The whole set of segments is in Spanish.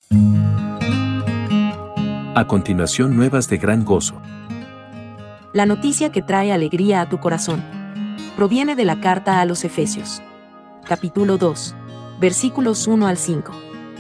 A continuación, nuevas de gran gozo. La noticia que trae alegría a tu corazón proviene de la carta a los Efesios. Capítulo 2, versículos 1 al 5.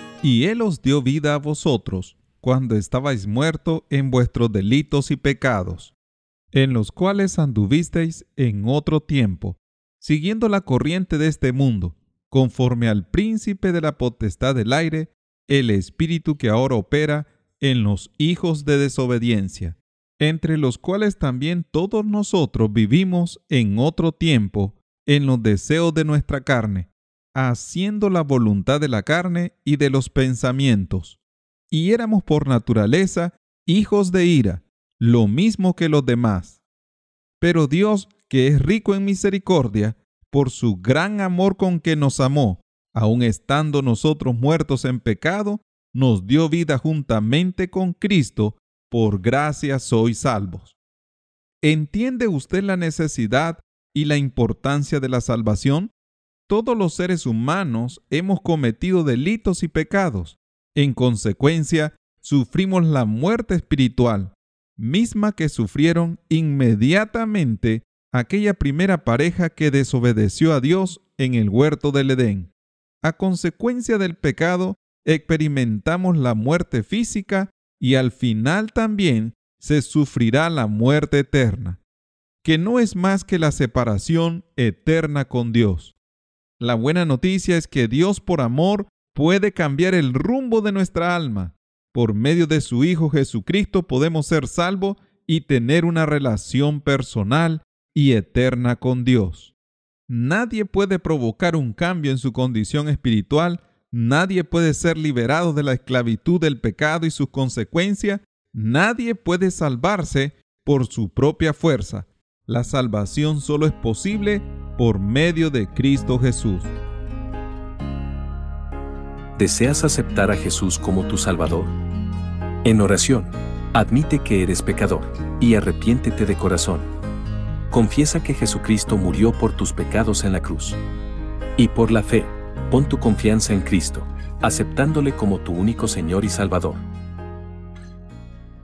Y Él os dio vida a vosotros, cuando estabais muertos en vuestros delitos y pecados, en los cuales anduvisteis en otro tiempo, siguiendo la corriente de este mundo, conforme al príncipe de la potestad del aire, el espíritu que ahora opera en los hijos de desobediencia, entre los cuales también todos nosotros vivimos en otro tiempo, en los deseos de nuestra carne, haciendo la voluntad de la carne y de los pensamientos. Y éramos por naturaleza hijos de ira, lo mismo que los demás. Pero Dios, que es rico en misericordia, por su gran amor con que nos amó, aun estando nosotros muertos en pecado, nos dio vida juntamente con Cristo, por gracia sois salvos. ¿Entiende usted la necesidad y la importancia de la salvación? Todos los seres humanos hemos cometido delitos y pecados. En consecuencia, sufrimos la muerte espiritual, misma que sufrieron inmediatamente aquella primera pareja que desobedeció a Dios en el huerto del Edén. A consecuencia del pecado, experimentamos la muerte física y al final también se sufrirá la muerte eterna, que no es más que la separación eterna con Dios. La buena noticia es que Dios, por amor, puede cambiar el rumbo de nuestra alma. Por medio de su Hijo Jesucristo podemos ser salvos y tener una relación personal y eterna con Dios. Nadie puede provocar un cambio en su condición espiritual. Nadie puede ser liberado de la esclavitud del pecado y sus consecuencias. Nadie puede salvarse por su propia fuerza. La salvación solo es posible por medio de Cristo Jesús. ¿Deseas aceptar a Jesús como tu Salvador? En oración, admite que eres pecador y arrepiéntete de corazón. Confiesa que Jesucristo murió por tus pecados en la cruz. Y por la fe, pon tu confianza en Cristo, aceptándole como tu único Señor y Salvador.